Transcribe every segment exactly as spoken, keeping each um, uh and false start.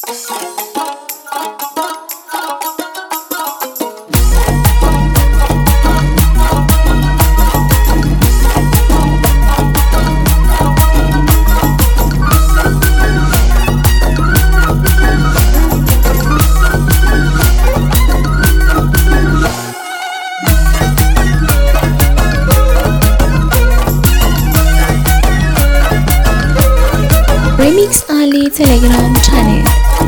Remix Ali Telegram channel.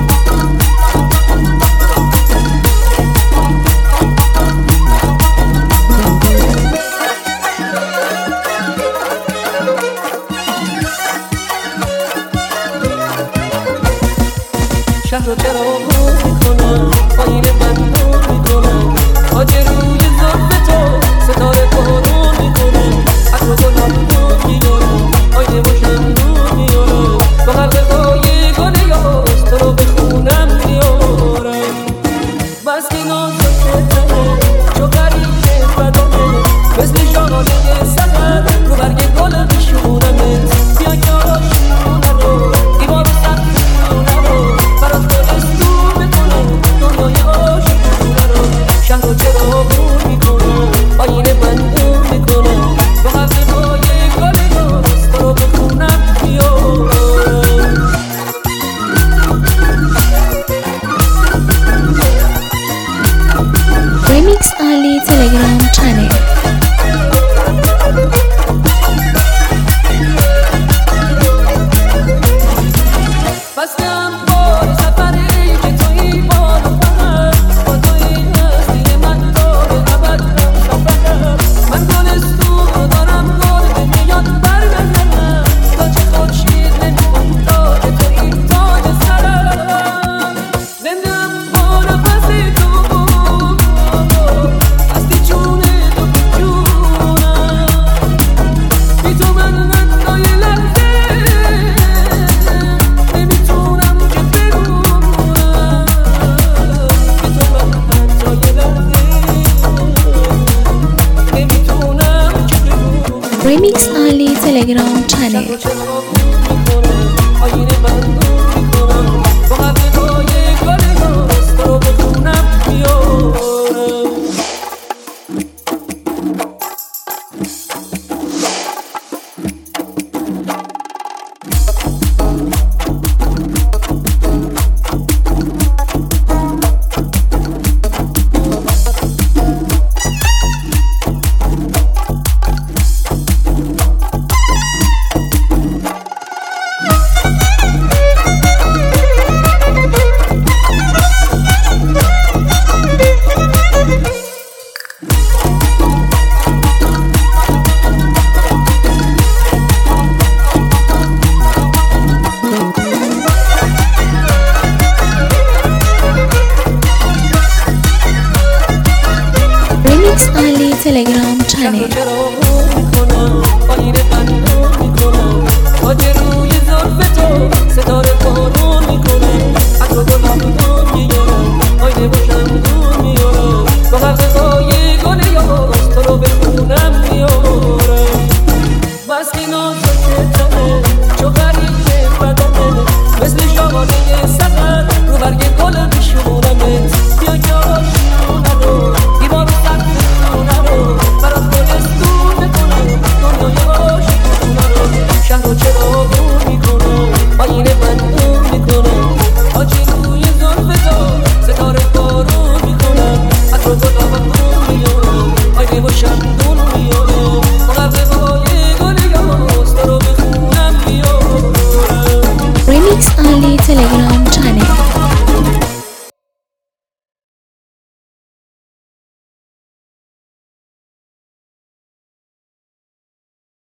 شهر رو چرا نور میکنم، آینه من نور میکنم، خاک روی زلف تو ستاره بارون میکنم، عطر و گلم نور میارم، آینه باشم نور میارم، با قلبهای گل یاس تو رو به خونم میارم. بس که نازکتره چو غریب بدنه، مثل ژاله سحر رو برگ گل میشونمت. بیا که آشونه رو دیوار سختونه رو برات فرستون میکنم، دنیای عاشقونه رو. شهر رو چرا نور میکنم، آینه من نور میکنم، با قلبهای گل یاس تو رو به خونم میارم. Remix Ali Telegram channel. بستم بار سفری که توی بال و پرم، با توی هستی من تا به ابد همسفرم. من گلستون رو دارم گل نمیاد بر بزنم، تا چه خورشید نمیخوام تا که توی تاج سرم. زنده‌ام با نفس تو، هستی جون تو جونم، بی تو من حتی یه لحظه نمیتونم که بمونم، بی تو من حتی یه لحظه نمیتونم که بمونم. Remix Ali Telegram channel. شهر رو چرا نور میکنم، آینه من نور میکنم، با قلبهای گل یاس تو رو به خونم میارم. Remix Ali Telegram شهر رو channel. چرا نور میکنم، آینه من نور میکنم، خاک روی زلف تو ستاره